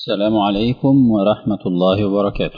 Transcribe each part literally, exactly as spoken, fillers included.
السلام عليكم ورحمة الله وبركاته.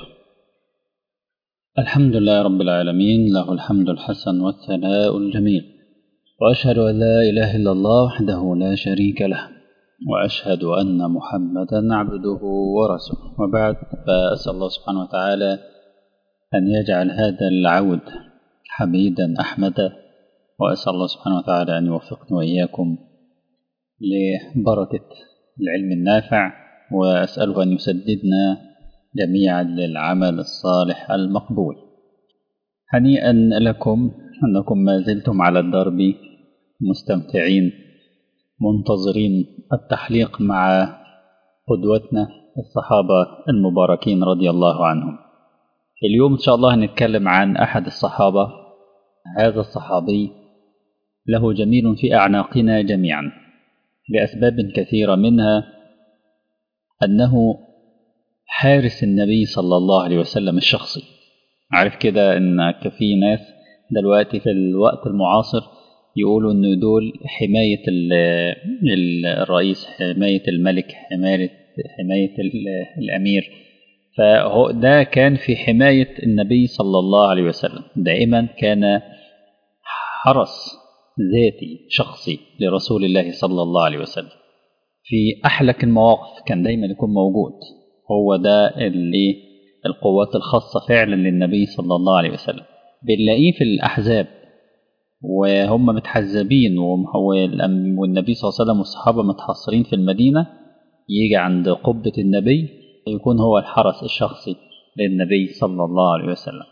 الحمد لله رب العالمين، له الحمد الحسن والثناء الجميل، وأشهد أن لا إله إلا الله وحده لا شريك له، وأشهد أن محمدا عبده ورسوله، وبعد، فأسأل الله سبحانه وتعالى أن يجعل هذا العود حميدا أحمدا، وأسأل الله سبحانه وتعالى أن يوفقني وإياكم لبركة العلم النافع، وأسأله أن يسددنا جميعا للعمل الصالح المقبول. هنيئا لكم أنكم ما زلتم على الدرب مستمتعين منتظرين التحليق مع قدوتنا الصحابة المباركين رضي الله عنهم. اليوم إن شاء الله هنتكلم عن أحد الصحابة. هذا الصحابي له جميل في أعناقنا جميعا لأسباب كثيرة، منها أنه حارس النبي صلى الله عليه وسلم الشخصي. عارف كده إن في ناس دلوقتي في الوقت المعاصر يقولوا إنه دول حماية الرئيس، حماية الملك، حماية حماية الأمير. فهو ده كان في حماية النبي صلى الله عليه وسلم، دائما كان حرس ذاتي شخصي لرسول الله صلى الله عليه وسلم. في أحلك المواقف كان دايما يكون موجود. هو ده اللي القوات الخاصة فعلا للنبي صلى الله عليه وسلم. بنلاقيه في الأحزاب وهم متحزبين، والنبي صلى الله عليه وسلم والصحابة متحصرين في المدينة، يجي عند قبة النبي يكون هو الحرس الشخصي للنبي صلى الله عليه وسلم.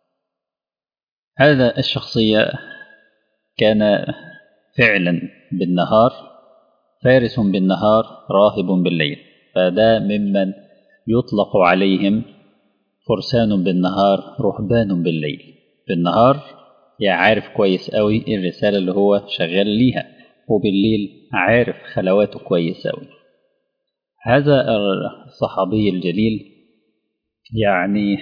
هذا الشخصية كان فعلا بالنهار فارس بالنهار راهب بالليل، فده ممن يطلق عليهم فرسان بالنهار رهبان بالليل. بالنهار يعني عارف كويس قوي الرسالة اللي هو شغال ليها، وبالليل عارف خلواته كويس قوي. هذا الصحابي الجليل يعني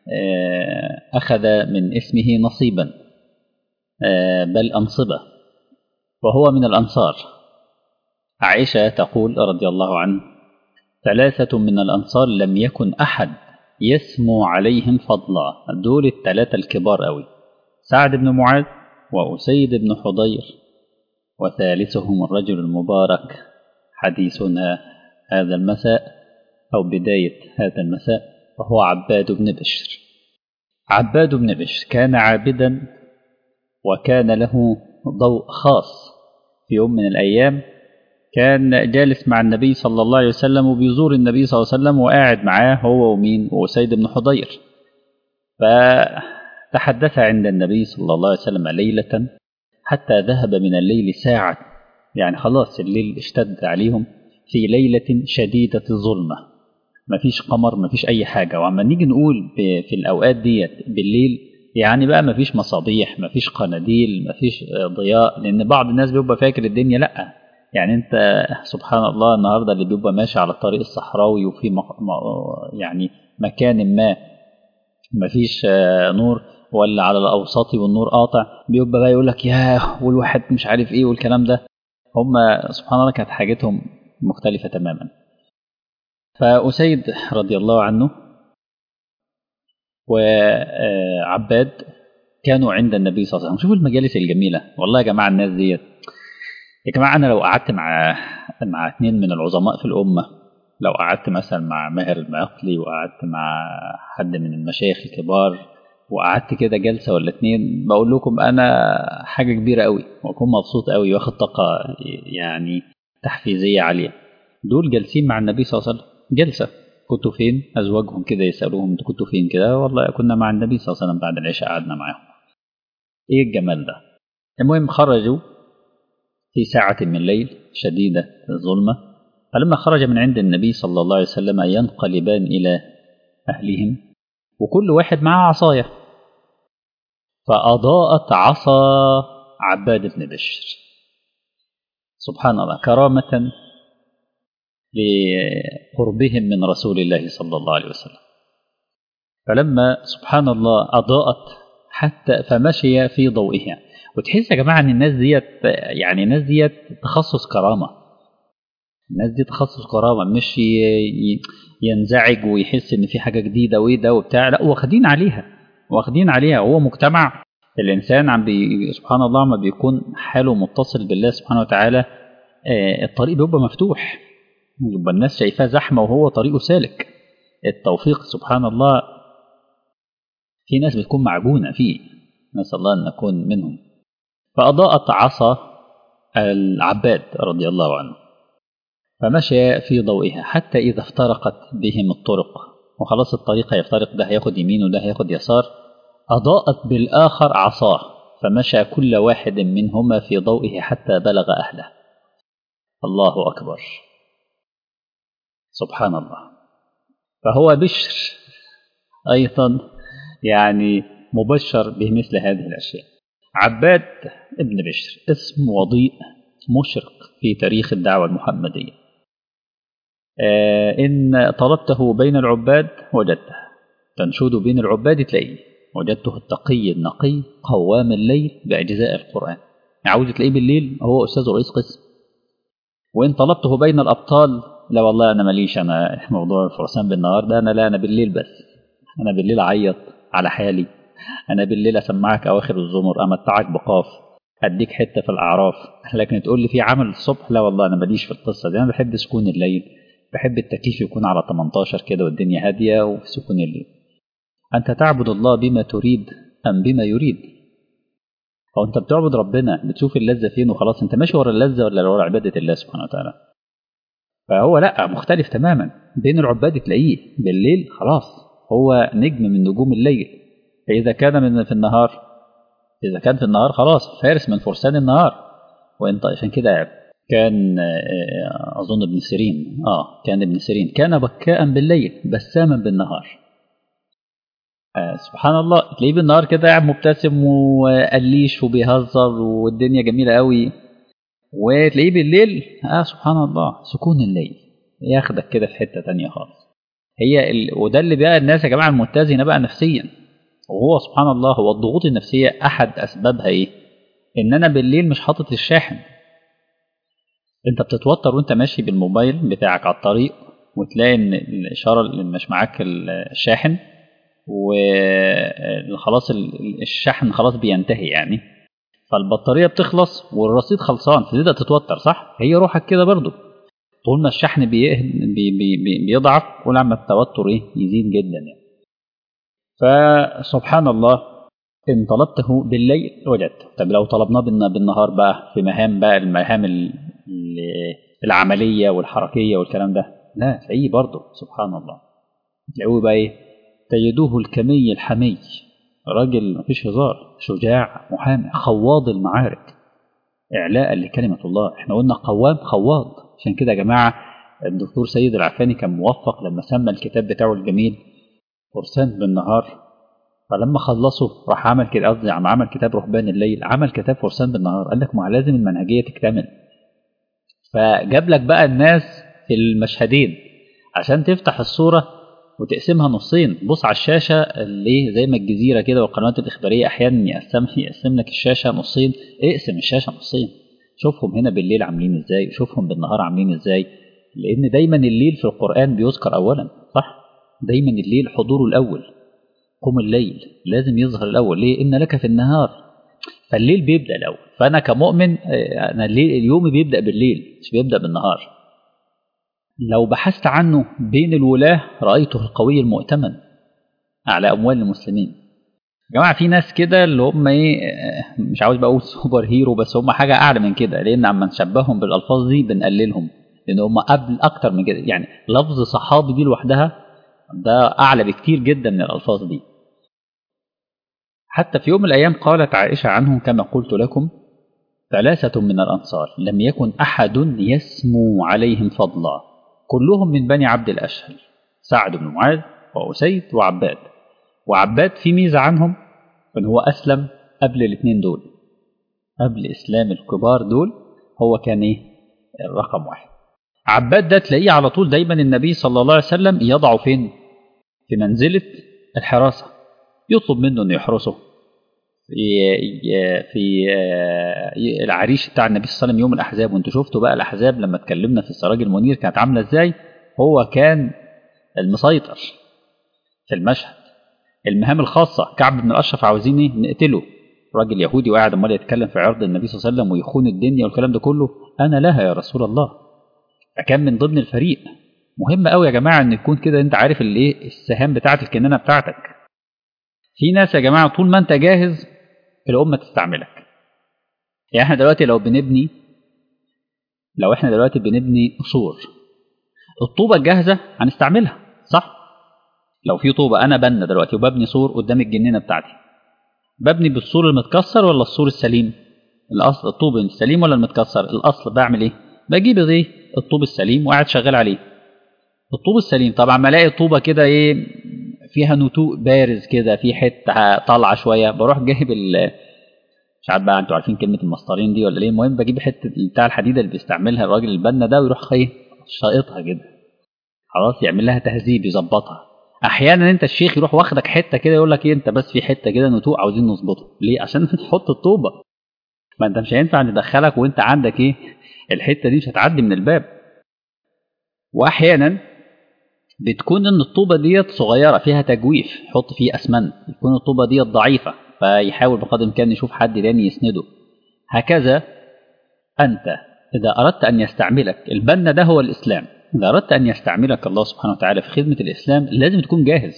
أخذ من اسمه نصيبا، بل أنصبة، وهو من الأنصار. عائشة تقول رضي الله عنه: ثلاثة من الأنصار لم يكن أحد يسمو عليهم فضلا. دول الثلاثة الكبار أوي: سعد بن معاذ، وأسيد بن حضير، وثالثهم الرجل المبارك حديثنا هذا المساء أو بداية هذا المساء، وهو عباد بن بشر. عباد بن بشر كان عابدا، وكان له ضوء خاص. في يوم من الأيام كان جالس مع النبي صلى الله عليه وسلم، وبيزور النبي صلى الله عليه وسلم، وقاعد معاه هو ومين وسيد بن حضير. فتحدث عند النبي صلى الله عليه وسلم ليلة حتى ذهب من الليل ساعة، يعني خلاص الليل اشتد عليهم، في ليلة شديدة الظلمة، مفيش قمر مفيش أي حاجة. وعما نيجي نقول في الأوقات ديت بالليل، يعني بقى مفيش مصابيح، مفيش قناديل، مفيش ضياء، لأن بعض الناس بيبقى فاكر الدنيا لأ. يعني انت سبحان الله النهاردة اللي بيبقى ماشي على الطريق الصحراوي وفي مق... يعني مكان ما مفيش نور، ولا على الأوساطي والنور قاطع، بيبقى بقى يقول لك ياه والواحد مش عارف ايه والكلام ده. هم سبحان الله كانت حاجتهم مختلفة تماما. فأسيد رضي الله عنه وعباد كانوا عند النبي صلى الله عليه وسلم. شوفوا المجالس الجميلة والله يا جماعة. الناس ديت يا جماعة، أنا لو قعدت مع مع اثنين من العظماء في الأمة، لو قعدت مثلا مع ماهر المعقلي، وقعدت مع حد من المشايخ الكبار، وقعدت كده جلسة ولا اتنين، بقول لكم أنا حاجة كبيرة قوي، وأكون مبسوط قوي واخد طاقة يعني تحفيزية عالية. دول جالسين مع النبي صلى الله عليه وسلم جلسة، كنتوا فين؟ أزواجهم كده يسألوهم انتوا كنتوا فين كده؟ والله كنا مع النبي صلى الله عليه وسلم بعد العشاء قعدنا معاهم. إيه الجمال ده؟ المهم خرجوا في ساعة من الليل شديدة الظلمة، فلما خرج من عند النبي صلى الله عليه وسلم ينقلبان إلى أهلهم، وكل واحد معه عصاية، فأضاءت عصا عباد بن بشر سبحان الله كرامة لقربهم من رسول الله صلى الله عليه وسلم. فلما سبحان الله أضاءت حتى فمشي في ضوئها. وتحس يا جماعة أن الناس ديت يعني الناس ديت تخصص كرامة. الناس دي تخصص كرامة، مش ينزعج ويحس ان في حاجة جديدة وايه ده وبتاع، لا واخدين عليها واخدين عليها. هو مجتمع الإنسان عم بي سبحان الله ما بيكون حاله متصل بالله سبحانه وتعالى، آه الطريق بيبقى مفتوح، يبقى الناس شايفاه زحمة وهو طريقه سالك. التوفيق سبحان الله في ناس بتكون معجونة فيه، نسأل الله أن نكون منهم. فأضاءت عصا العباد رضي الله عنه، فمشى في ضوئها حتى إذا افترقت بهم الطرق، وخلاص الطريق هيفترق، ده هياخد يمين وده هياخد يسار، أضاءت بالآخر عصاه، فمشى كل واحد منهما في ضوئه حتى بلغ أهله. الله أكبر سبحان الله. فهو بشر أيضا يعني مبشر بمثل هذه الأشياء. عباد ابن بشر اسم وضيء مشرق في تاريخ الدعوة المحمدية. آه إن طلبته بين العباد وجدته، تنشد بين العباد تلاقيه، وجدته التقي النقي قوام الليل بأجزاء القرآن. عاوز تلاقيه بالليل هو أستاذ رئيس قسم. وإن طلبته بين الأبطال، لا والله أنا ماليش أنا موضوع الفرسان بالنهار ده، أنا لا أنا بالليل بس، أنا بالليل أعيط على حالي، أنا بالليل أسمعك أواخر الزمر، أمتعك بقاف، أديك حتة في الأعراف. لكن تقول لي في عمل الصبح، لا والله أنا ماليش في القصة دي، أنا بحب سكون الليل، بحب التكييف يكون على تمنتاشر كده والدنيا هادية وفي سكون الليل. أنت تعبد الله بما تريد أم بما يريد؟ أو أنت بتعبد ربنا بتشوف اللذة فين وخلاص، أنت ماشي ورا اللذة ولا ورا عبادة الله سبحانه وتعالى؟ فهو لا مختلف تماما. بين العباد تلاقيه بالليل خلاص هو نجم من نجوم الليل، فإذا كان من في النهار، إذا كان في النهار خلاص فارس من فرسان النهار. وانت عشان كده كان أظن ابن سيرين آه كان ابن سيرين كان بكاء بالليل بساما بالنهار. آه سبحان الله، تلاقيه بالنهار كده قاعد مبتسم وقليش وبيهزر والدنيا جميلة قوي، وتلاقيه بالليل آه سبحان الله سكون الليل ياخدك كده في حتة تانية خالص. هي ال... وده اللي بقى الناس يا جماعة المتزنة بقى نفسيا. وهو سبحان الله هو الضغوط النفسية أحد أسبابها إيه؟ إن أنا بالليل مش حاطط الشاحن. أنت بتتوتر وأنت ماشي بالموبايل بتاعك على الطريق، وتلاقي إن الإشارة اللي مش معاك الشاحن، وخلاص الشحن خلاص بينتهي يعني، فالبطارية بتخلص والرصيد خلصان، فتبدأ تتوتر صح؟ هي روحك كده برضو، طول ما الشحن بي... بي... بي... بيضعف كل عما التوتر إيه؟ يزيد جدا يعني. فسبحان الله إن طلبته بالليل وجدته. طب لو طلبناه بالنهار بقى في مهام بقى المهام العملية والحركية والكلام ده، لا تلاقيه برضه سبحان الله تلاقوه بقى إيه؟ تجدوه الكمي الحمي، راجل مفيش هزار، شجاع محامي خواض المعارك إعلاء لكلمة الله. احنا قلنا قوام خواض، عشان كده يا جماعة الدكتور سيد العفاني كان موفق لما سمى الكتاب بتاعه الجميل فرسان بالنهار، فلما خلصوا راح عمل كده، قصدي عم عمل كتاب رهبان الليل، عمل كتاب فرسان بالنهار. قال لك ما لازم المنهجيه تكتمل، فجاب لك بقى الناس في المشهدين عشان تفتح الصوره وتقسمها نصين. بص على الشاشه اللي زي ما الجزيره كده والقنوات الاخباريه احيانا يقسم يقسم لك الشاشه نصين، اقسم الشاشه نصين، شوفهم هنا بالليل عاملين ازاي، شوفهم بالنهار عاملين ازاي. لان دايما الليل في القران بيذكر اولا صح، دايما الليل حضوره الاول، قم الليل لازم يظهر الأول. ليه؟ إن لك في النهار، فالليل بيبدأ الأول. فأنا كمؤمن أنا اليوم بيبدأ بالليل مش بيبدأ بالنهار. لو بحثت عنه بين الولاة رأيته القوي المؤتمن على أموال المسلمين. يا جماعة في ناس كده اللي هم إيه، مش عاوز بقول سوبر هيرو، بس هم حاجة أعلى من كده، لأن عما نشبههم بالألفاظ دي بنقللهم، لأن هم قبل أكتر من كده. يعني لفظ صحابي دي لوحدها ده أعلى بكتير جدا من الألفاظ دي. حتى في يوم من الأيام قالت عائشة عنهم كما قلت لكم: ثلاثة من الأنصار لم يكن أحد يسمو عليهم فضلا، كلهم من بني عبد الأشهل، سعد بن معاذ وأسيد وعباد. وعباد في ميزة عنهم أن هو أسلم قبل الاثنين دول، قبل إسلام الكبار دول هو كان إيه؟ الرقم واحد. عباد ده تلاقيه على طول دايما النبي صلى الله عليه وسلم يضعه فين؟ في منزلة الحراسة، يطلب منه أن يحرسه، في في العريش بتاع النبي صلى الله عليه وسلم يوم الأحزاب، وانتوا شفتوا بقى الأحزاب لما اتكلمنا في السراج المنير كانت عاملة ازاي. هو كان المسيطر في المشهد. المهام الخاصة كعب بن الأشرف عاوزين ايه؟ نقتله، راجل يهودي وقاعد امال يتكلم في عرض النبي صلى الله عليه وسلم ويخون الدنيا والكلام ده كله، أنا لها يا رسول الله. فكان من ضمن الفريق. مهم قوي يا جماعة ان يكون كده انت عارف الايه السهام بتاعت الكنانة بتاعتك. في ناس يا جماعة طول ما انت جاهز الأمة تستعملك. يعني احنا دلوقتي لو بنبني لو احنا دلوقتي بنبني قصور، الطوبة الجاهزة هنستعملها صح؟ لو في طوبة أنا بنا دلوقتي وببني سور قدام الجنينة بتاعتي، ببني بالسور المتكسر ولا السور السليم؟ الأصل الطوب السليم ولا المتكسر؟ الأصل بعمل إيه؟ بجيب إيه؟ الطوب السليم وقاعد شغال عليه. الطوب السليم طبعا ما الاقي طوبة كده إيه فيها نتوء بارز كده، في حتة طالعة شوية، بروح جايب ال مش عارف بقى انتوا عارفين كلمة المسطرين دي ولا ايه، المهم بجيب حتة بتاع الحديدة اللي بيستعملها الراجل البنا ده ويروح ايه شايطها كده، خلاص يعمل لها تهذيب يظبطها. احيانا انت الشيخ يروح واخدك حته كده يقول لك ايه انت بس في حته كده نتوء عاوزين نظبطها، ليه؟ عشان تحط الطوبه. ما انت مش هينفع ندخلك وانت عندك ايه الحته دي مش هتعدي من الباب. واحيانا بتكون ان الطوبه ديت صغيره فيها تجويف، يحط فيه اسمنت، يكون الطوبه ديت ضعيفه فيحاول بقدر الامكان يشوف حد تاني يسنده. هكذا انت اذا اردت ان يستعملك البنا ده هو الاسلام، إذا أردت أن يستعملك الله سبحانه وتعالى في خدمة الإسلام لازم تكون جاهز.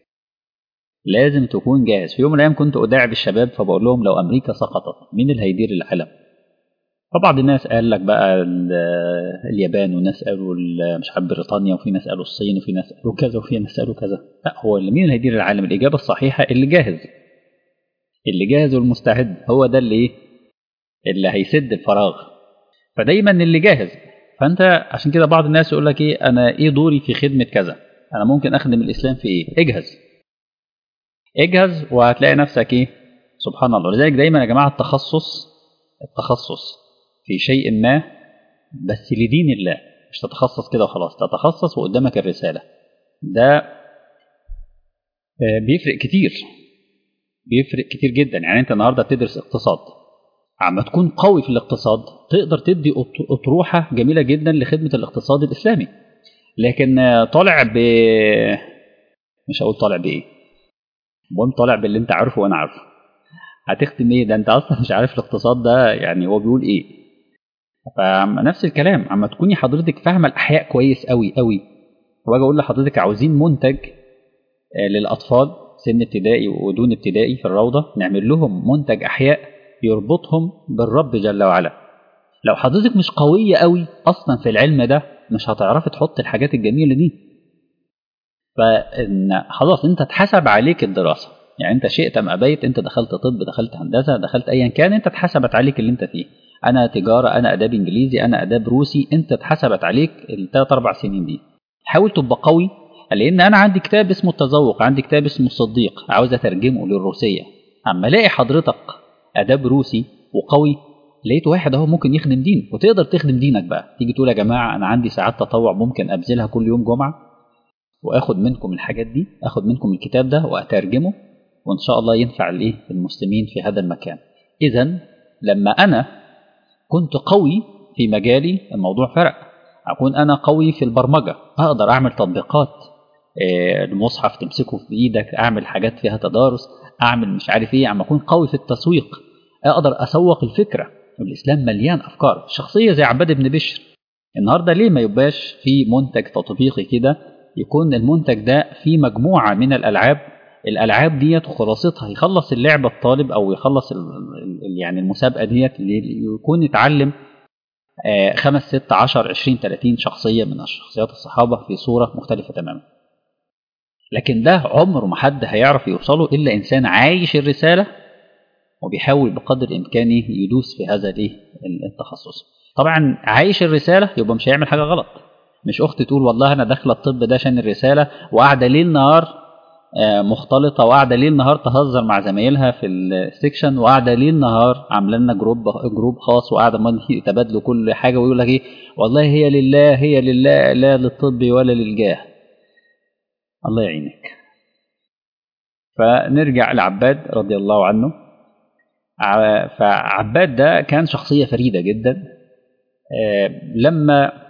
لازم تكون جاهز. في يوم من الأيام كنت أداعب الشباب فبقول لهم لو أمريكا سقطت مين اللي هيدير العالم؟ فبعض الناس قال لك بقى اليابان، وناس قالوا مش عارف بريطانيا، وفي ناس قالوا الصين، وفي ناس قالوا كذا، وفي ناس قالوا كذا. لا، هو اللي مين اللي هيدير العالم؟ الإجابة الصحيحة اللي جاهز. اللي جاهز والمستعد هو ده اللي إيه؟ اللي هيسد الفراغ. فدايما اللي جاهز. فانت عشان كده بعض الناس يقول لك ايه انا ايه دوري في خدمه كذا، انا ممكن اخدم الاسلام في ايه؟ اجهز اجهز وهتلاقي نفسك ايه سبحان الله. لذلك دايما يا جماعه التخصص التخصص في شيء ما بس لدين الله، مش تتخصص كده وخلاص، تتخصص وقدامك الرساله. ده بيفرق كتير، بيفرق كتير جدا. يعني انت النهارده بتدرس اقتصاد، عما تكون قوي في الاقتصاد تقدر تدي أطروحة جميلة جدا لخدمة الاقتصاد الإسلامي. لكن طالع ب مش هقول طالع بإيه، المهم طالع باللي انت عارفه وأنا عارفه، هتختم إيه؟ ده انت أصلا مش عارف الاقتصاد ده يعني هو بيقول إيه. فنفس الكلام عما تكوني حضرتك فاهمة الأحياء كويس قوي قوي، واجي أقول لحضرتك عاوزين منتج للأطفال سن ابتدائي ودون ابتدائي في الروضة، نعمل لهم منتج أحياء يربطهم بالرب جل وعلا. لو حضرتك مش قوية قوي أصلا في العلم ده مش هتعرفي تحط الحاجات الجميلة دي. فإن خلاص أنت اتحسب عليك الدراسة، يعني أنت شئت أم أبيت، أنت دخلت طب، دخلت هندسة، دخلت أيا كان، أنت اتحسبت عليك اللي أنت فيه. أنا تجارة، أنا أداب إنجليزي، أنا أداب روسي، أنت اتحسبت عليك الثلاث أربع سنين دي. حاول تبقى قوي، لأن أنا عندي كتاب اسمه التذوق، عندي كتاب اسمه الصديق عاوز أترجمه للروسية. أما ألاقي حضرتك أداب روسي وقوي، لقيت واحد اهو ممكن يخدم دين وتقدر تخدم دينك بقى، تيجي تقول يا جماعه انا عندي ساعات تطوع ممكن ابذلها كل يوم جمعه واخد منكم الحاجات دي، اخد منكم الكتاب ده واترجمه وان شاء الله ينفع الايه المسلمين في هذا المكان. اذا لما انا كنت قوي في مجالي الموضوع فرق. اكون انا قوي في البرمجه اقدر اعمل تطبيقات، المصحف تمسكه في ايدك، اعمل حاجات فيها تدارس، اعمل مش عارف ايه. عم اكون قوي في التسويق اقدر اسوق الفكره. الإسلام مليان أفكار. شخصية زي عباد بن بشر النهاردة ليه ما يبقاش في منتج تطبيقي كده، يكون المنتج ده في مجموعة من الألعاب، الألعاب ديت خلاصتها يخلص اللعبة الطالب أو يخلص ال ال يعني المسابقة ديت يكون يتعلم خمس ست عشر عشرين تلاتين شخصية من شخصيات الصحابة في صورة مختلفة تماما. لكن ده عمره ما حد هيعرف يوصله إلا إنسان عايش الرسالة وبيحاول بقدر إمكانه يدوس في هذا التخصص. طبعا عايش الرسالة يبقى مش هيعمل حاجة غلط. مش أختي تقول والله أنا داخلة الطب ده عشان الرسالة وقاعدة ليل نهار مختلطة، وقاعدة ليل نهار تهزر مع زمايلها في السكشن، وقاعدة ليل نهار عاملة لنا جروب جروب خاص، وقاعدة ما يتبادلوا كل حاجة ويقول لك إيه والله هي لله هي لله لا للطب ولا للجاه. الله يعينك. فنرجع لعباد رضي الله عنه. فعباد ده كان شخصية فريدة جدا. لما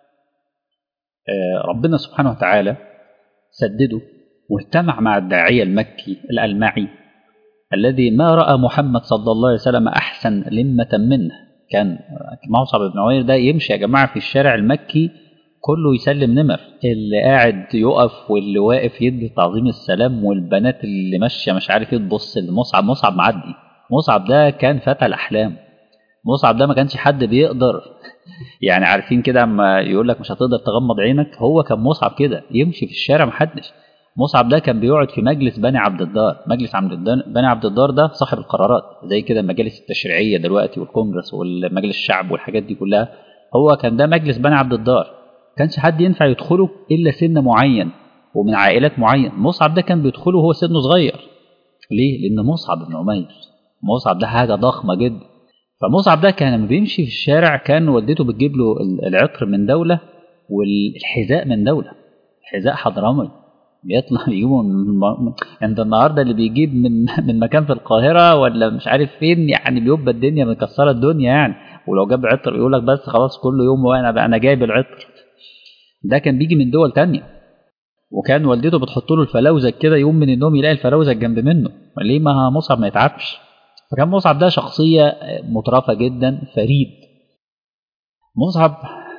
ربنا سبحانه وتعالى سدده واجتمع مع الداعية المكي الألمعي الذي ما رأى محمد صلى الله عليه وسلم أحسن لمة منه، كان مصعب بن عمير ده يمشي يا جماعة في الشارع المكي كله يسلم نمر، اللي قاعد يقف واللي واقف يدي تعظيم السلام، والبنات اللي ماشية مش عارف ايه تبص لمصعب. مصعب معدي، مصعب ده كان فتى الأحلام، مصعب ده ما كانش حد بيقدر يعني عارفين كده اما يقول لك مش هتقدر تغمض عينك، هو كان مصعب كده يمشي في الشارع محدش. مصعب ده كان بيقعد في مجلس بني عبد الدار، مجلس عبد الدار بني عبد الدار ده صاحب القرارات زي كده المجالس التشريعيه دلوقتي والكونجرس والمجلس الشعب والحاجات دي كلها، هو كان ده مجلس بني عبد الدار، كانش حد ينفع يدخله الا سن معين ومن عائلات معين. مصعب ده كان بيدخله وهو سنه صغير. ليه؟ لان مصعب بن عمير، مصعب ده حاجه ضخمه جدا. فمصعب ده كان لما بيمشي في الشارع كان والدته بتجيب له العطر من دوله والحذاء من دوله، حذاء حضرمي بيطلع يجيبه من عند النهارده اللي بيجيب من من مكان في القاهره ولا مش عارف فين، يعني بيبقى الدنيا مكسره الدنيا يعني. ولو جاب عطر يقول لك بس خلاص كل يوم وانا بقى انا جايب العطر ده، كان بيجي من دول تانية. وكان والدته بتحط له الفلوزك كده، يوم من النوم يلاقي الفلوزك جنب منه، ليه ما مصعب ما يتعبش. فكان مصعب ده شخصيه مترفه جدا فريد. مصعب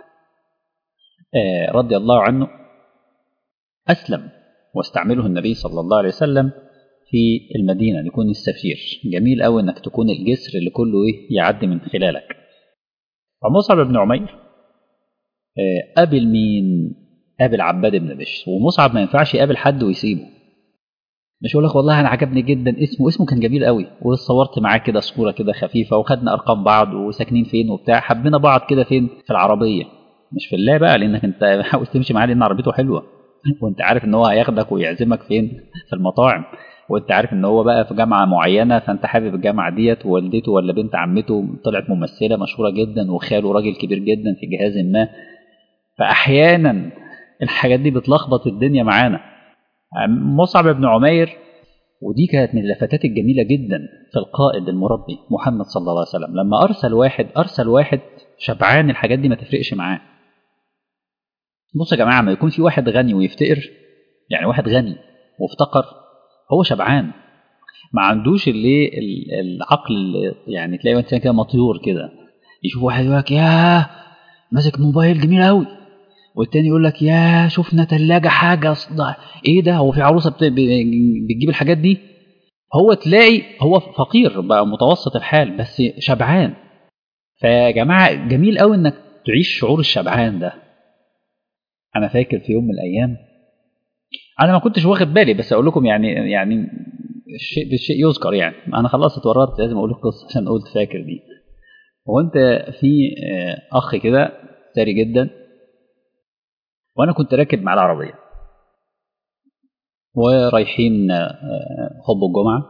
آه رضي الله عنه أسلم واستعمله النبي صلى الله عليه وسلم في المدينة يكون السفير. جميل قوي انك تكون الجسر اللي كله ايه يعدي من خلالك. فمصعب بن عمير قابل مين؟ قابل عباد بن بشر. ومصعب ما ينفعش يقابل حد ويسيبه، مش يقول لك والله انا عجبني جدا اسمه، اسمه كان جميل قوي وصورت معاه كده صورة كده خفيفة وخدنا ارقام بعض وساكنين فين وبتاع، حبينا بعض كده فين؟ في العربية، مش في الله بقى لانك انت عاوز تمشي معاه لان عربيته حلوة وانت عارف ان هو هياخدك ويعزمك فين؟ في المطاعم، وانت عارف ان هو بقى في جامعه معينه فانت حابب الجامعه ديت، ووالدته ولا بنت عمته طلعت ممثله مشهوره جدا وخاله راجل كبير جدا في جهاز ما. فاحيانا الحاجات دي بتلخبط الدنيا معانا. مصعب بن عمير، ودي كانت من اللفتات الجميله جدا في القائد المربي محمد صلى الله عليه وسلم، لما ارسل واحد ارسل واحد شبعان الحاجات دي ما تفرقش معاه. بص يا جماعه، ما يكون في واحد غني ويفتقر، يعني واحد غني وافتقر هو شبعان ما عندوش اللي العقل، يعني تلاقي انسان كده مطيور كده يشوف واحد يقول لك ياه ماسك موبايل جميل قوي، والتاني يقول لك ياه شفنا ثلاجه حاجه صدع. ايه ده؟ هو في عروسه بتجيب الحاجات دي؟ هو تلاقي هو فقير بقى متوسط الحال بس شبعان. فيا جماعه جميل قوي انك تعيش شعور الشبعان ده. انا فاكر في يوم من الايام انا ما كنتش واخد بالي، بس اقول لكم يعني يعني الشيء بالشيء يذكر، يعني انا خلاص اتورطت لازم اقول لك قصه عشان قلت فاكر دي. هو انت في اخ كده ثري جدا، وانا كنت راكب مع العربيه ورايحين خطبه الجمعه،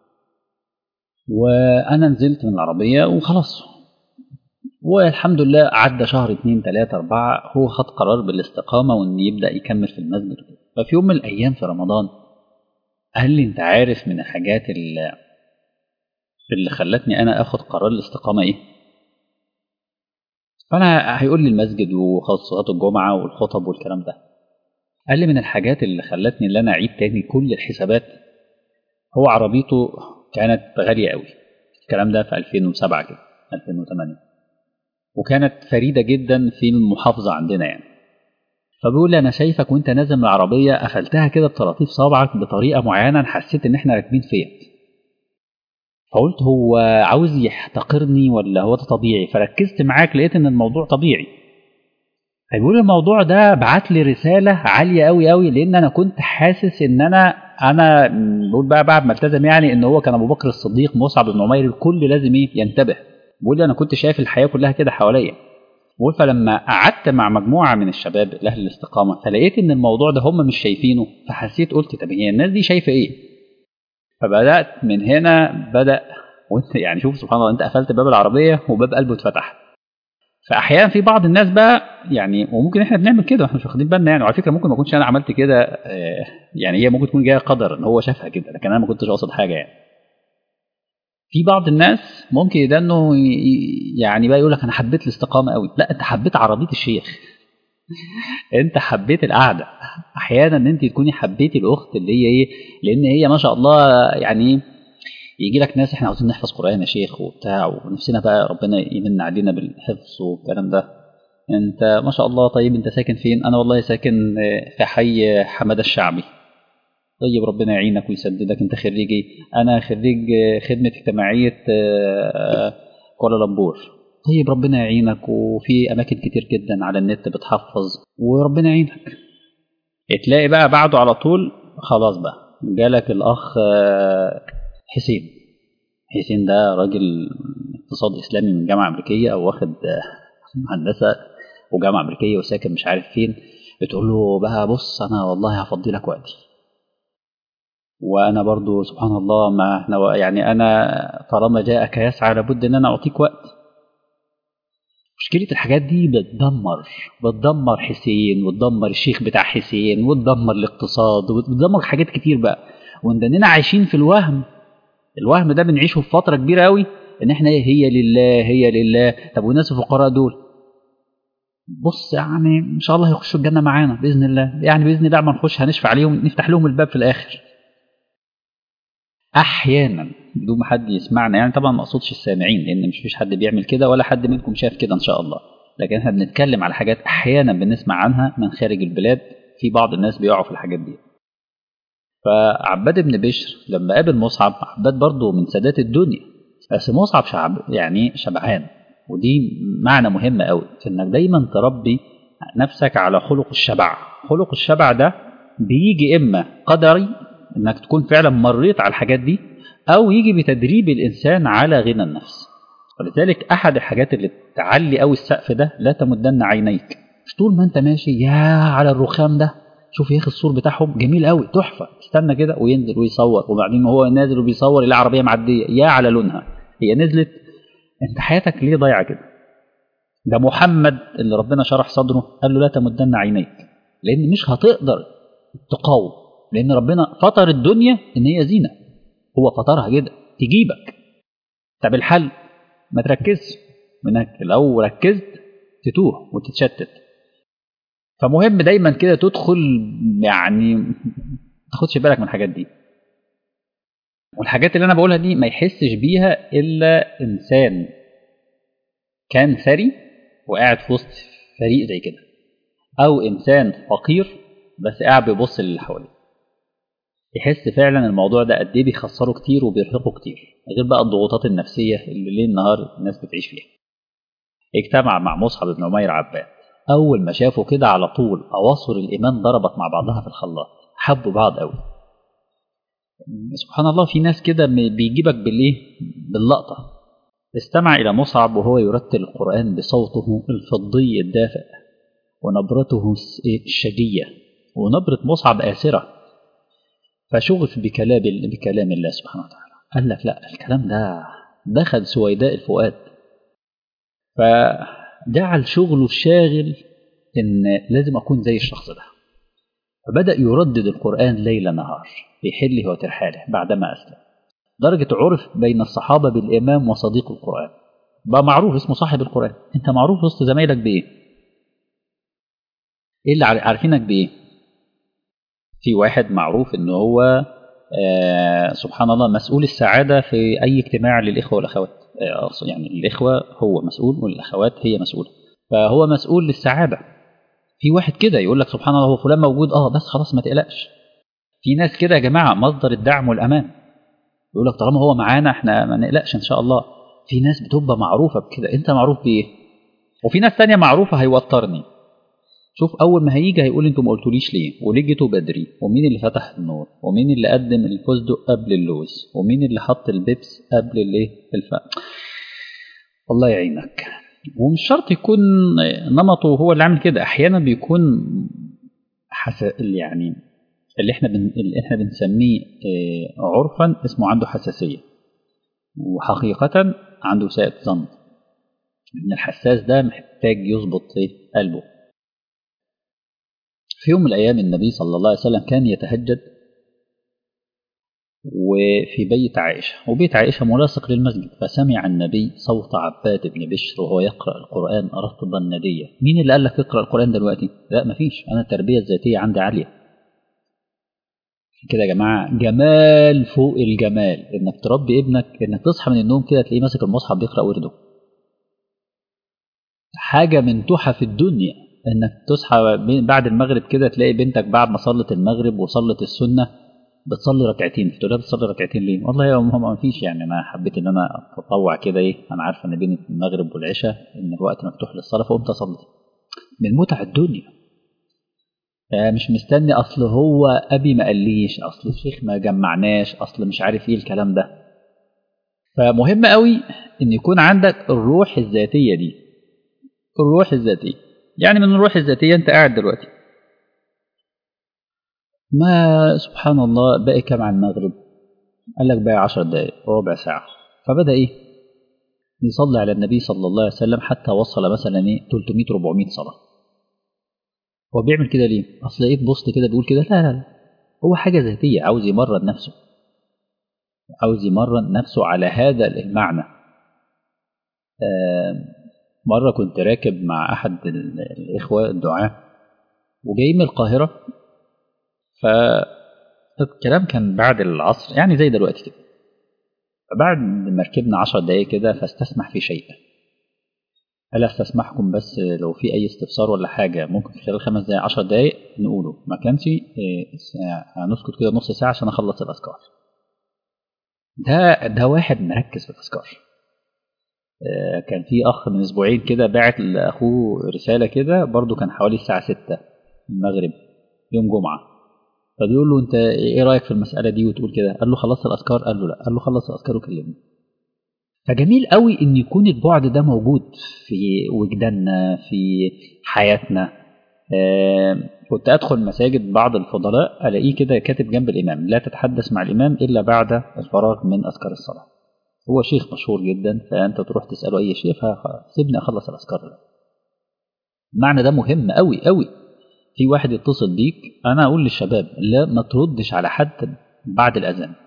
وانا نزلت من العربيه وخلاص، والحمد لله عدى شهر اتنين تلاته اربعه هو خد قرار بالاستقامه وان يبدا يكمل في المسجد. ففي يوم من الايام في رمضان قال لي انت عارف من الحاجات اللي, اللي خلتني انا اخد قرار الاستقامه ايه؟ فانا هيقول لي المسجد وخاصات الجمعه والخطب والكلام ده. قال لي من الحاجات اللي خلتني ان انا اعيد تاني كل الحسابات، هو عربيته كانت غاليه قوي، الكلام ده في ألفين وسبعة كده ألفين وثمانية، وكانت فريده جدا في المحافظه عندنا يعني. فبيقول لي انا شايفك وانت نازل من العربيه قفلتها كده بطراطيف صابعك بطريقه معينه، انا حسيت ان احنا راكبين فيات. فقلت هو عاوز يحتقرني ولا هو ده طبيعي؟ فركزت معاك لقيت ان الموضوع طبيعي. فبيقول الموضوع ده بعت لي رساله عاليه قوي قوي، لان انا كنت حاسس ان انا انا بقول بقى بعد ما التزم يعني ان هو كان ابو بكر الصديق مصعب بن عمير الكل لازم ايه ينتبه. بيقول لي انا كنت شايف الحياه كلها كده حواليا. بقول فلما قعدت مع مجموعه من الشباب اهل الاستقامه فلقيت ان الموضوع ده هم مش شايفينه، فحسيت قلت طب هي الناس دي شايفه ايه؟ فبدات من هنا بدا، وانت يعني شوف سبحان الله انت قفلت باب العربيه وباب قلبه اتفتح. فاحيانا في بعض الناس بقى يعني، وممكن احنا بنعمل كده واحنا مش واخدين بالنا يعني، وعلى فكره ممكن ما اكونش انا عملت كده، يعني هي ممكن تكون جايه قدر ان هو شافها كده، لكن انا ما كنتش قاصد حاجه يعني. في بعض الناس ممكن يدنه يعني بقى يقول لك انا حبيت الاستقامه قوي. لا، انت حبيت عربيه الشيخ، انت حبيت القعده. احيانا ان انت تكوني حبيتي الاخت اللي هي ايه، لان هي ما شاء الله يعني يجي لك ناس احنا عاوزين نحفظ قران يا شيخ وبتاع، ونفسنا بقى ربنا يمن علينا بالحفظ والكلام ده. انت ما شاء الله طيب، انت ساكن فين؟ انا والله ساكن في حي حماده الشعبي. طيب ربنا يعينك ويسددك. انت خريجي؟ انا خريج خدمه اجتماعيه كوالالمبور. طيب ربنا يعينك، وفي اماكن كتير جدا على النت بتحفظ وربنا يعينك. تلاقي بقى بعده على طول خلاص بقى جالك الاخ حسين. حسين ده راجل اقتصاد اسلامي من جامعه امريكيه، او واخد هندسه وجامعه امريكيه وساكن مش عارف فين. بتقول له بقى بص انا والله هفضي لك وقتي، وانا برضو سبحان الله ما احنا يعني انا طالما جاءك يسعى لابد ان انا اعطيك وقت. مشكله الحاجات دي بتدمر بتدمر حسين، وتدمر الشيخ بتاع حسين، وتدمر الاقتصاد، وتدمر حاجات كتير بقى. واننا عايشين في الوهم. الوهم ده بنعيشه في فتره كبيره قوي، ان احنا هي لله هي لله. طب والناس الفقراء دول بص يعني ان شاء الله هيخشوا الجنه معانا باذن الله، يعني باذن الله ما نخش هنشفع عليهم نفتح لهم الباب في الاخر. احيانا بدون ما حد يسمعنا، يعني طبعا ما اقصدش السامعين لان مش فيش حد بيعمل كده ولا حد منكم شاف كده ان شاء الله، لكن احنا بنتكلم على حاجات احيانا بنسمع عنها من خارج البلاد. في بعض الناس بيقعوا في الحاجات دي. فعباد بن بشر لما قابل مصعب، عباد برضه من سادات الدنيا، بس مصعب شعب يعني شبعان. ودي معنى مهم قوي في انك دايما تربي نفسك على خلق الشبع. خلق الشبع ده بيجي اما قدري انك تكون فعلا مريت على الحاجات دي، او يجي بتدريب الانسان على غنى النفس. ولذلك احد الحاجات اللي تعلي قوي السقف ده، لا تمدن عينيك. مش طول ما انت ماشي يا على الرخام ده، شوف يا اخي الصور بتاعهم جميل قوي تحفه، استنى كده وينزل ويصور، وبعدين وهو نازل وبيصور يلاقي عربيه معديه يا على لونها، هي نزلت. انت حياتك ليه ضايعه كده؟ ده محمد اللي ربنا شرح صدره قال له لا تمدن عينيك، لان مش هتقدر تقاوم، لان ربنا فطر الدنيا ان هي زينه، هو فطرها كده تجيبك. طب الحل؟ ما تركزش، منك لو ركزت تتوه وتتشتت. فمهم دايما كده تدخل، يعني ما تاخدش بالك من الحاجات دي. والحاجات اللي انا بقولها دي ما يحسش بيها الا انسان كان ثري وقاعد في وسط فريق زي كده، او انسان فقير بس قاعد بيبص للي حواليه، يحس فعلا الموضوع ده قد ايه بيخسره كتير وبيرهقه كتير، غير بقى الضغوطات النفسيه اللي ليل نهار الناس بتعيش فيها. اجتمع مع مصعب بن عمير عباد. اول ما شافوا كده على طول اواصر الايمان ضربت مع بعضها في الخلاط، حبوا بعض قوي. سبحان الله، في ناس كده بيجيبك بالايه، باللقطه. استمع الى مصعب وهو يرتل القران بصوته الفضي الدافئ ونبرته الشجيه، ونبره مصعب آسرة. فشغف بكلام بكلام الله سبحانه وتعالى، قال لك لا الكلام ده دخل سويداء الفؤاد. فجعل شغله الشاغل ان لازم اكون زي الشخص ده. فبدأ يردد القرآن ليل نهار في حله وترحاله بعدما أسلم، درجة عرف بين الصحابة بالإمام وصديق القرآن، بقى معروف اسمه صاحب القرآن. انت معروف وسط زمايلك بإيه؟ ايه اللي عارفينك بإيه؟ في واحد معروف ان هو آه سبحان الله مسؤول السعادة في أي اجتماع للإخوة والأخوات، آه يعني الإخوة هو مسؤول والأخوات هي مسؤولة، فهو مسؤول للسعادة. في واحد كده يقول لك سبحان الله هو فلان موجود اه بس خلاص ما تقلقش. في ناس كده يا جماعة مصدر الدعم والأمان، يقول لك طالما هو معانا احنا ما نقلقش إن شاء الله. في ناس بتبقى معروفة بكده، أنت معروف بإيه؟ وفي ناس تانية معروفة هيوترني. شوف أول ما هيجي هيقول أنتوا ما قلتوليش ليه، وليه جيتوا بدري، ومين اللي فتح النور، ومين اللي قدم الفستق قبل اللوز، ومين اللي حط البيبس قبل الايه الفقر. الله يعينك. ومش شرط يكون نمطه هو اللي عامل كده، أحيانا بيكون حس... يعني اللي احنا بن... اللي احنا بنسميه عرفا اسمه عنده حساسية، وحقيقة عنده ساءة ظن. ان الحساس ده محتاج يظبط قلبه. في يوم من الايام النبي صلى الله عليه وسلم كان يتهجد، وفي بيت عائشة، وبيت عائشة ملاصق للمسجد، فسمع النبي صوت عباد بن بشر وهو يقرأ القرآن رطبا نديا. مين اللي قال لك اقرأ القرآن دلوقتي؟ لا مفيش، أنا التربية الذاتية عندي عالية. كده يا جماعة جمال فوق الجمال إنك تربي ابنك، إنك تصحى من النوم كده تلاقيه ماسك المصحف بيقرأ ورده. حاجة من تحف الدنيا إنك تصحى بعد المغرب كده تلاقي بنتك بعد ما صلت المغرب وصلت السنة بتصلي ركعتين. تقول لها بتصلي ركعتين ليه؟ والله يا ماما ما فيش، يعني انا حبيت ان انا اتطوع كده، ايه انا عارفه ان بين المغرب والعشاء ان الوقت مفتوح للصلاه فقمت اصلي. من متع الدنيا. آه مش مستني اصل هو ابي ما قاليش، اصل الشيخ ما جمعناش، اصل مش عارف ايه الكلام ده. فمهم قوي ان يكون عندك الروح الذاتيه دي. الروح الذاتيه يعني من الروح الذاتيه انت قاعد دلوقتي ما سبحان الله باقي كام على المغرب؟ قال لك باقي عشر دقائق ربع ساعه. فبدا ايه يصلي على النبي صلى الله عليه وسلم حتى وصل مثلا ايه ثلاثمائة أربعمائة صلاه. هو بيعمل كده ليه؟ اصل لقيت بوست كده بيقول كده. لا لا لا، هو حاجه ذاتيه، عاوز يمرن نفسه، عاوز يمرن نفسه على هذا المعنى. آه مره كنت راكب مع احد الاخوه الدعاه وجاي من القاهره، فالكلام كان بعد العصر يعني زي دلوقتي كده. فبعد ما ركبنا عشر دقايق كده فاستسمح في شيء. قال استسمحكم بس لو في اي استفسار ولا حاجه ممكن في خلال خمس دقايق عشر دقايق نقوله، ما كانش هنسكت كده نص ساعه عشان اخلص الاذكار. ده ده واحد مركز في الاذكار. كان في اخ من اسبوعين كده باعت لاخوه رساله كده برضو، كان حوالي الساعه ستة المغرب يوم جمعه، فبيقول له انت ايه رايك في المساله دي وتقول كده؟ قال له خلصت الاذكار؟ قال له لا. قال له خلص الاذكار وكلمني. فجميل قوي ان يكون البعد ده موجود في وجداننا في حياتنا. آه كنت ادخل مساجد بعض الفضلاء الاقيه كده كاتب جنب الامام لا تتحدث مع الامام الا بعد الفراغ من اذكار الصلاه. هو شيخ مشهور جدا، فانت تروح تساله اي شيء فسيبني اخلص الاذكار. المعنى ده مهم قوي قوي. في واحد يتصل بيك، انا اقول للشباب لا ما تردش على حد بعد الاذان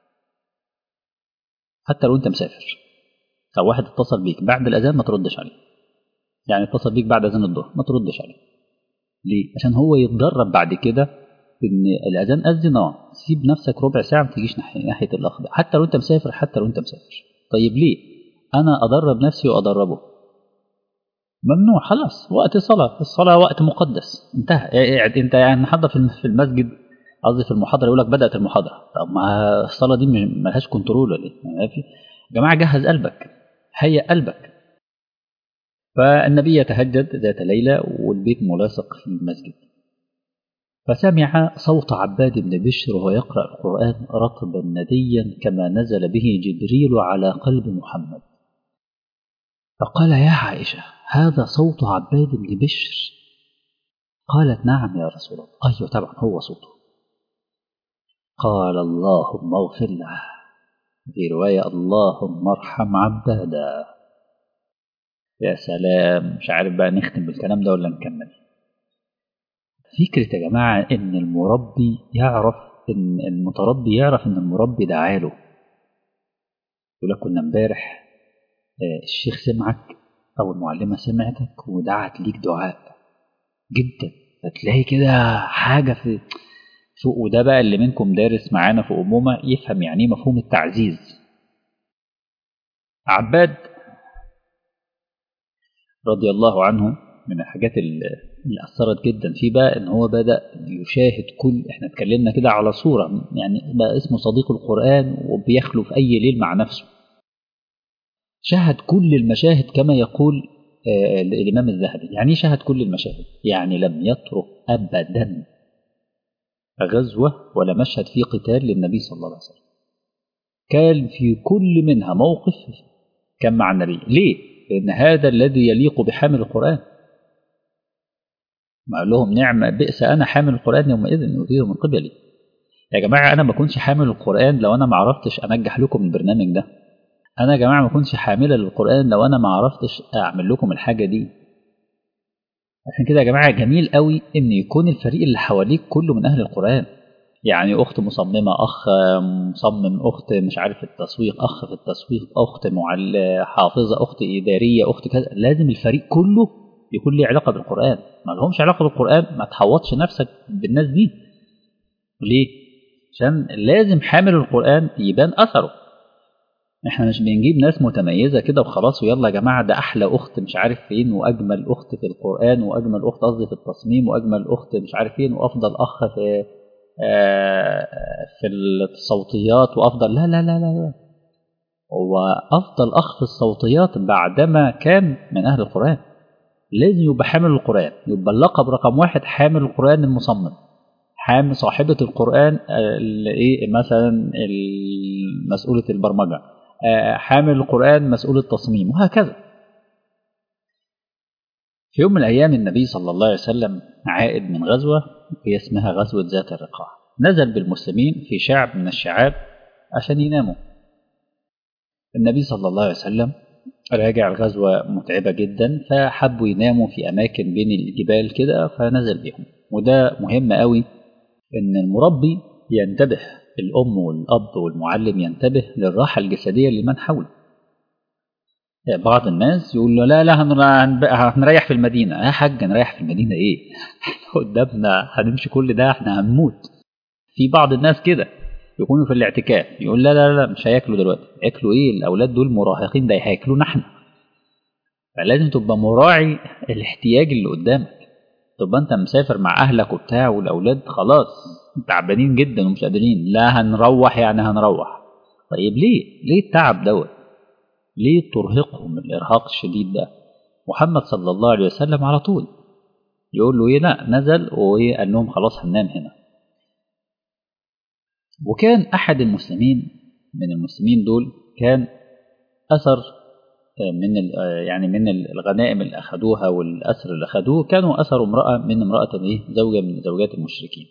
حتى لو انت مسافر. لو واحد اتصل بيك بعد الاذان ما تردش عليه، يعني اتصل بيك بعد اذان الظهر ما تردش عليه. ليه؟ عشان هو يتدرب بعد كده ان الاذان اذن اه سيب نفسك ربع ساعه ما تجيش ناحيه ناحيه الاخ ده حتى لو انت مسافر. حتى لو انت مسافر طيب ليه؟ انا ادرب نفسي وادربه. ممنوع خلاص وقت الصلاه، الصلاه وقت مقدس انتهى. اقعد انت يعني محضر في المسجد، قصدي في المحاضره يقول لك بدات المحاضره. طب ما الصلاه دي ما لهاش كنترول ولا ايه؟ يا جماعه جهز قلبك، هيئ قلبك. فالنبي يتهجد ذات ليلة والبيت ملاصق في المسجد، فسمع صوت عباد بن بشر وهو يقرأ القرآن رطبا نديا كما نزل به جبريل على قلب محمد. فقال يا عائشة هذا صوت عباد بن بشر؟ قالت نعم يا رسول الله. أيوة طبعا هو صوته. قال اللهم اغفر له، في رواية اللهم ارحم عبادا. يا سلام، مش عارف بقى نختم بالكلام ده ولا نكمل. فكرة يا جماعة إن المربي يعرف إن المتربي يعرف إن المربي دعاله. يقول لك كنا امبارح الشيخ سمعك أو المعلمة سمعتك ودعت ليك دعاء جدا، فتلاقي كده حاجة في سوق. وده بقى اللي منكم دارس معانا في أمومة يفهم يعني مفهوم التعزيز. عباد رضي الله عنه من الحاجات اللي أثرت جدا فيه بقى إن هو بدأ يشاهد كل، إحنا اتكلمنا كده على صورة يعني بقى اسمه صديق القرآن وبيخلو في أي ليل مع نفسه. شاهد كل المشاهد كما يقول آه الإمام الذهبي. يعني شاهد كل المشاهد، يعني لم يترك أبدا غزوة ولا مشهد فيه قتال للنبي صلى الله عليه وسلم. كان في كل منها موقف كان مع النبي. ليه؟ لأن هذا الذي يليق بحامل القرآن. ما قال لهم نعم بئس أنا حامل القرآن يومئذ يؤذيه من قبلي. يا جماعة أنا ما كنتش حامل القرآن لو أنا ما عرفتش أنجح لكم البرنامج ده. أنا يا جماعة ما كنتش حاملة للقرآن لو أنا ما عرفتش أعمل لكم الحاجة دي. عشان كده يا جماعة جميل قوي إن يكون الفريق اللي حواليك كله من أهل القرآن. يعني أخت مصممة، أخ مصمم، أخت مش عارف التسويق، أخ في التسويق، أخت معل حافظة، أخت إدارية، أخت كذا. لازم الفريق كله يكون له علاقة بالقرآن. ما لهمش علاقة بالقرآن ما تحوطش نفسك بالناس دي. ليه؟ عشان لازم حامل القرآن يبان أثره. احنا مش بنجيب ناس متميزة كده وخلاص ويلا يا جماعة ده أحلى أخت مش عارف فين، وأجمل أخت في القرآن، وأجمل أخت قصدي في التصميم، وأجمل أخت مش عارف فين، وأفضل أخ في آه في الصوتيات، وأفضل لا لا لا لا لا. هو أفضل أخ في الصوتيات بعدما كان من أهل القرآن. لازم يبقى حامل القرآن، يبقى اللقب رقم واحد حامل القرآن المصمم، حامل صاحبة القرآن ايه مثلا مسؤولة البرمجة، حامل القرآن مسؤول التصميم، وهكذا. في يوم من الأيام النبي صلى الله عليه وسلم عائد من غزوة هي اسمها غزوة ذات الرقاع، نزل بالمسلمين في شعب من الشعاب عشان يناموا. النبي صلى الله عليه وسلم راجع الغزوة متعبة جدا، فحبوا يناموا في أماكن بين الجبال كده، فنزل بهم. وده مهم قوي إن المربي ينتبه، الأم والأب والمعلم ينتبه للراحة الجسدية لمن حوله. يعني بعض الناس يقول له لا لا هنريح في المدينة. يا حاج نريح في المدينة إيه؟ قدامنا هنمشي كل ده احنا هنموت. في بعض الناس كده يكونوا في الاعتكاف يقول لا لا لا مش هياكلوا دلوقتي. ياكلوا إيه؟ الأولاد دول مراهقين، ده هياكلونا احنا. فلازم تبقى مراعي الاحتياج اللي قدامك. تبقى انت مسافر مع اهلك وبتاع والاولاد خلاص تعبانين جدا ومش قادرين، لا هنروح يعني هنروح. طيب ليه ليه التعب دوت؟ ليه ترهقهم الارهاق الشديد ده؟ محمد صلى الله عليه وسلم على طول يقول له ايه، لا نزل وقال لهم خلاص هننام هنا. وكان احد المسلمين من المسلمين دول كان اثر من يعني من الغنائم اللي اخذوها والاسر اللي اخذوه، كانوا اثروا امراه من امراه ايه زوجه من زوجات المشركين.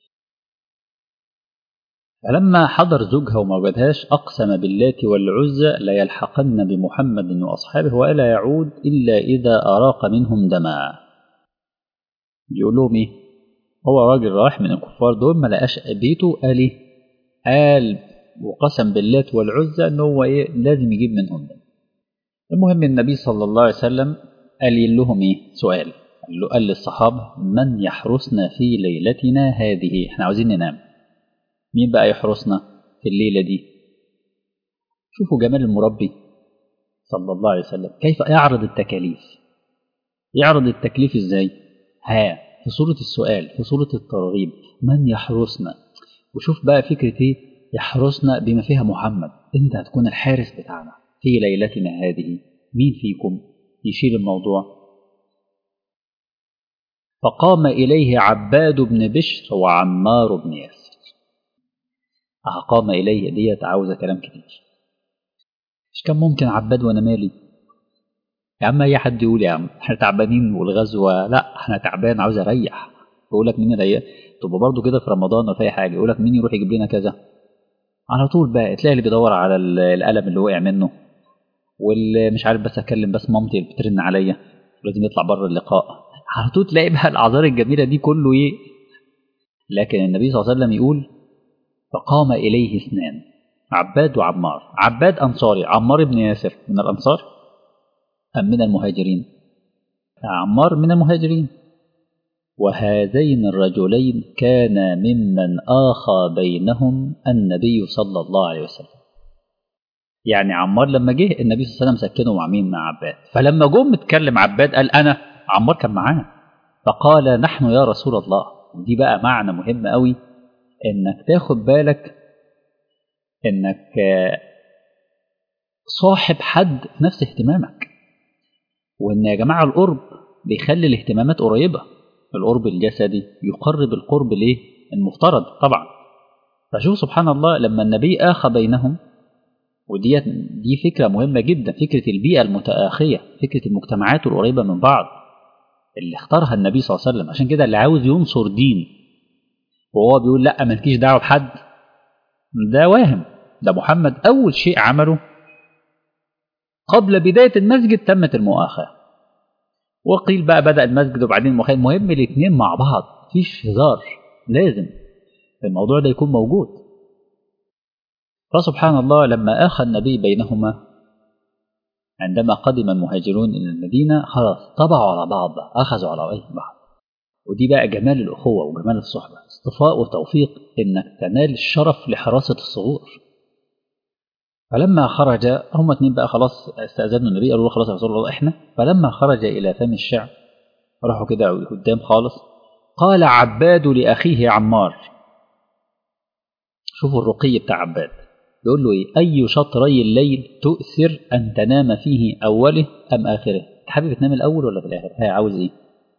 فلما حضر زوجها وما وجدهاش اقسم باللات والعزى ليلحقن بمحمد واصحابه ولا يعود الا اذا اراق منهم دما. يقول لهم ايه؟ هو راجل راح من الكفار دول ما لقاش بيته، قال ايه؟ قال وقسم باللات والعزى ان هو ايه لازم يجيب منهم دم. المهم النبي صلى الله عليه وسلم قال لهم ايه؟ سؤال. قال له قال للصحابه من يحرسنا في ليلتنا هذه؟ احنا عاوزين ننام، مين بقى يحرسنا في الليله دي؟ شوفوا جمال المربي صلى الله عليه وسلم كيف يعرض التكاليف. يعرض التكليف ازاي؟ ها في صوره السؤال، في صوره الترغيب، من يحرسنا. وشوف بقى فكره ايه؟ يحرسنا بما فيها محمد، انت هتكون الحارس بتاعنا في ليلتنا هذه، مين فيكم يشيل الموضوع؟ فقام إليه عباد بن بشر وعمار بن ياسر. قام إليه ديت عاوزة كلام كتير. مش كان ممكن عباد وانا مالي يا عم؟ اي حد يقول يا عم احنا تعبانين والغزوة، لا احنا تعبان عاوز اريح. يقول لك مين يريح؟ تبقى برضه كده في رمضان ولا في اي حاجة يقول لك مين يروح يجيب لنا كذا؟ على طول بقى تلاقي اللي بيدور على القلم اللي وقع منه، واللي مش عارف بس اكلم بس مامتي اللي بترن عليا لازم يطلع بره اللقاء. على طول تلاقي بقى الاعذار الجميله دي كله ايه. لكن النبي صلى الله عليه وسلم يقول فقام اليه اثنان عباد وعمار. عباد انصاري، عمار بن ياسر من الانصار ام من المهاجرين؟ عمار من المهاجرين. وهذين الرجلين كان ممن آخى بينهم النبي صلى الله عليه وسلم. يعني عمار لما جه النبي صلى الله عليه وسلم سكنه مع مين؟ مع عباد. فلما جم اتكلم عباد قال انا، عمار كان معاه فقال نحن يا رسول الله. ودي بقى معنى مهم قوي انك تاخد بالك انك صاحب حد في نفس اهتمامك، وان يا جماعه القرب بيخلي الاهتمامات قريبه. القرب الجسدي يقرب القرب ليه المفترض طبعا. فشوف سبحان الله لما النبي آخى بينهم، ودي دي فكرة مهمة جدا، فكرة البيئة المتآخية، فكرة المجتمعات القريبة من بعض اللي اختارها النبي صلى الله عليه وسلم. عشان كده اللي عاوز ينصر دين وهو بيقول لا مالكيش دعوة بحد، ده واهم. ده محمد أول شيء عمله قبل بداية المسجد تمت المؤاخاة، وقيل بقى بدأ المسجد وبعدين المؤاخاة. المهم الاثنين مع بعض، مفيش هزار. لازم الموضوع ده يكون موجود. فسبحان الله لما آخى النبي بينهما عندما قدم المهاجرون إلى المدينة خلاص طبعوا على بعض، أخذوا على رأي بعض. ودي بقى جمال الأخوة وجمال الصحبة، اصطفاء وتوفيق إنك تنال الشرف لحراسة الصغور. فلما خرج هم اتنين بقى خلاص استأذنوا النبي، قالوا له خلاص يا رسول الله إحنا. فلما خرج إلى فم الشعب راحوا كده قدام خالص، قال عباد لأخيه عمار، شوفوا الرقي بتاع عباد، يقول له إيه؟ أي شطري الليل تؤثر أن تنام فيه أوله أم آخره؟ حابب تنام الأول ولا في الآخر؟ هي عاوز إيه؟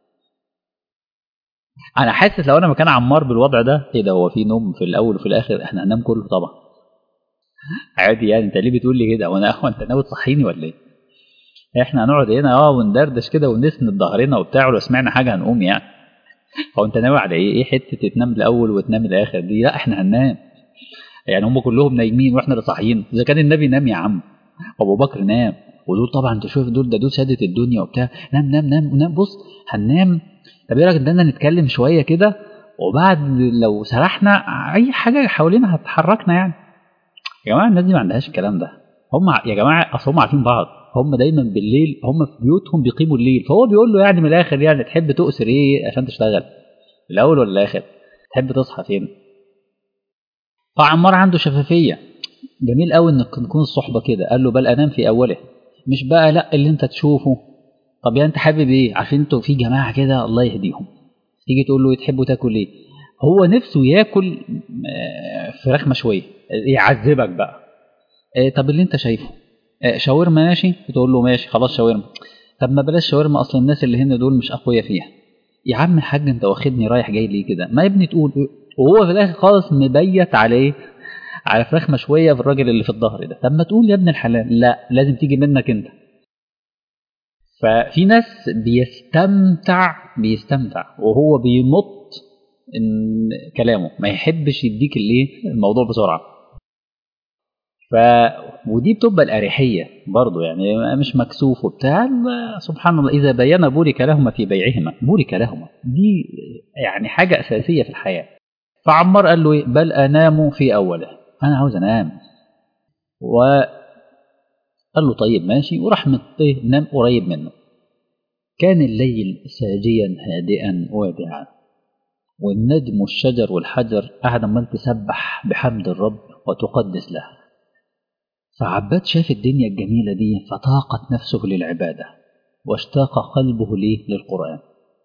أنا حاسس لو أنا مكان عمار بالوضع ده، إيه ده هو في نوم في الأول وفي الآخر؟ إحنا هننام كله طبعا عادي يعني. أنت ليه بتقول لي كده؟ وأنا هو أنت ناوي تصحيني ولا إيه؟ إحنا هنقعد هنا أه وندردش كده ونسند ظهرنا وبتاع، ولو سمعنا حاجة هنقوم يعني. هو أنت ناوي على إيه؟ إيه حتة تنام الأول وتنام الآخر دي؟ لا إحنا هننام يعني. هم كلهم نايمين واحنا اللي صاحيين؟ اذا كان النبي نام يا عم، ابو بكر نام، ودول طبعا انت شوف دول ده دول ساده الدنيا وبتاع، نام نام نام نام. بص هننام. طب ايه رايك ان نتكلم شويه كده، وبعد لو سرحنا اي حاجه حوالينا هتحركنا يعني. يا جماعه الناس دي ما عندهاش الكلام ده. هم يا جماعه اصل هم عارفين بعض، هم دايما بالليل هم في بيوتهم بيقيموا الليل. فهو بيقول له يعني من الاخر يعني تحب تؤثر ايه عشان تشتغل، الاول ولا الاخر؟ تحب تصحى فين؟ فعمار عنده شفافيه، جميل قوي انك تكون الصحبه كده. قال له بل انام في اوله، مش بقى لا اللي انت تشوفه. طب يعني انت حابب ايه؟ عارفين انتوا في جماعه كده الله يهديهم، تيجي تقول له تحبوا تاكل ايه، هو نفسه ياكل فراخ مشويه، يعذبك بقى. طب اللي انت شايفه شاورما ماشي، تقول له ماشي خلاص شاورما. طب ما بلاش شاورما، اصل الناس اللي هنا دول مش اقوياء فيها. يا عم الحاج انت واخدني رايح جاي ليه كده؟ ما يا ابني تقول. وهو في الاخر خالص مبيت عليه على فراخ مشويه في الراجل اللي في الظهر ده. طب ما تقول يا ابن الحلال، لا لازم تيجي منك انت. ففي ناس بيستمتع بيستمتع وهو بيمط إن كلامه ما يحبش يديك الايه الموضوع بسرعه. ف ودي بتبقى الاريحيه برضه يعني، مش مكسوف وبتاع. سبحان الله اذا بين بورك لهما في بيعهما، بورك لهما دي يعني حاجه اساسيه في الحياه. فعمار قال له ايه؟ بل انام في اوله، انا عاوز انام. وقال له طيب ماشي، وراح مطيه نام قريب منه. كان الليل ساجيا هادئا وادعا، والنجم والشجر والحجر قاعد عمال تسبح بحمد الرب وتقدس له. فعباد شاف الدنيا الجميلة دي فطاقت نفسه للعبادة، واشتاق قلبه ليه للقرآن.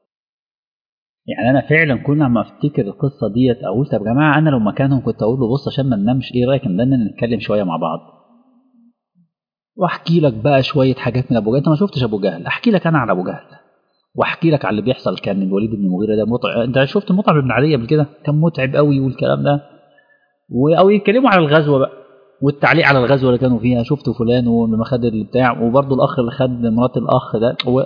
يعني أنا فعلا كل ما أفتكر القصة ديت أقول طب يا جماعة أنا لو مكانهم كنت أقول له بص عشان ما ننامش، إيه رأيك إن نتكلم شوية مع بعض، واحكي لك بقى شويه حاجات من ابو جهل. انت ما شفتش ابو جهل، احكي لك انا على ابو جهل، واحكي لك على اللي بيحصل. كان الوليد بن المغيره ده متعب. انت شفت مطعم بن عدي قبل كده؟ كان متعب قوي والكلام ده. و... او يتكلموا على الغزوه بقى والتعليق على الغزوه اللي كانوا فيها، شفت فلان ولما خد البتاع، وبرضه الاخ اللي خد مرات الاخ ده و...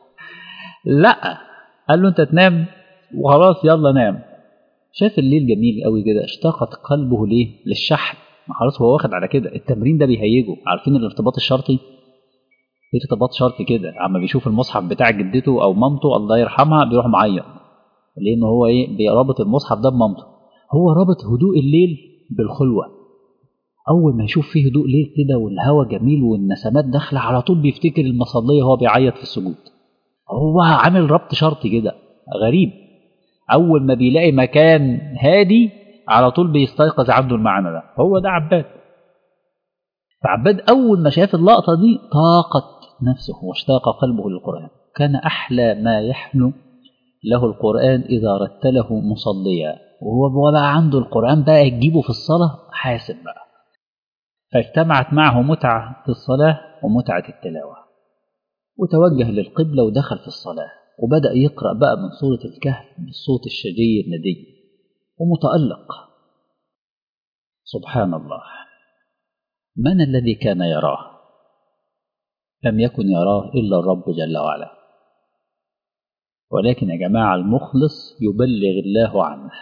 لا قال له انت تنام وخلاص يلا نام. شاف الليل جميل قوي كده، اشتاقت قلبه ليه للشحن. خلاص هو واخد على كده، التمرين ده بيهيجه. عارفين الارتباط الشرطي؟ في ارتباط شرطي كده، اما بيشوف المصحف بتاع جدته او مامته الله يرحمها بيروح معيط، لان هو ايه بيربط المصحف ده بمامته. هو ربط هدوء الليل بالخلوه. اول ما يشوف فيه هدوء ليل كده والهواء جميل والنسمات داخله، على طول بيفتكر المصليه وهو بيعيط في السجود. هو عامل ربط شرطي كده غريب. اول ما بيلاقي مكان هادي على طول بيستيقظ عنده المعنى ده. هو ده عباد. فعباد اول ما شاف اللقطه دي طاقت نفسه واشتاق قلبه للقرآن. كان أحلى ما يحلو له القرآن إذا رتله مصليا، وهو بقى عنده القرآن بقى تجيبه في الصلاة حاسب بقى. فاجتمعت معه متعة في الصلاة ومتعة التلاوة، وتوجه للقبلة ودخل في الصلاة، وبدأ يقرأ بقى من سورة الكهف بالصوت الشجي الندي ومتألق. سبحان الله، من الذي كان يراه؟ لم يكن يراه إلا الرب جل وعلا. ولكن يا جماعة المخلص يبلغ الله عنه،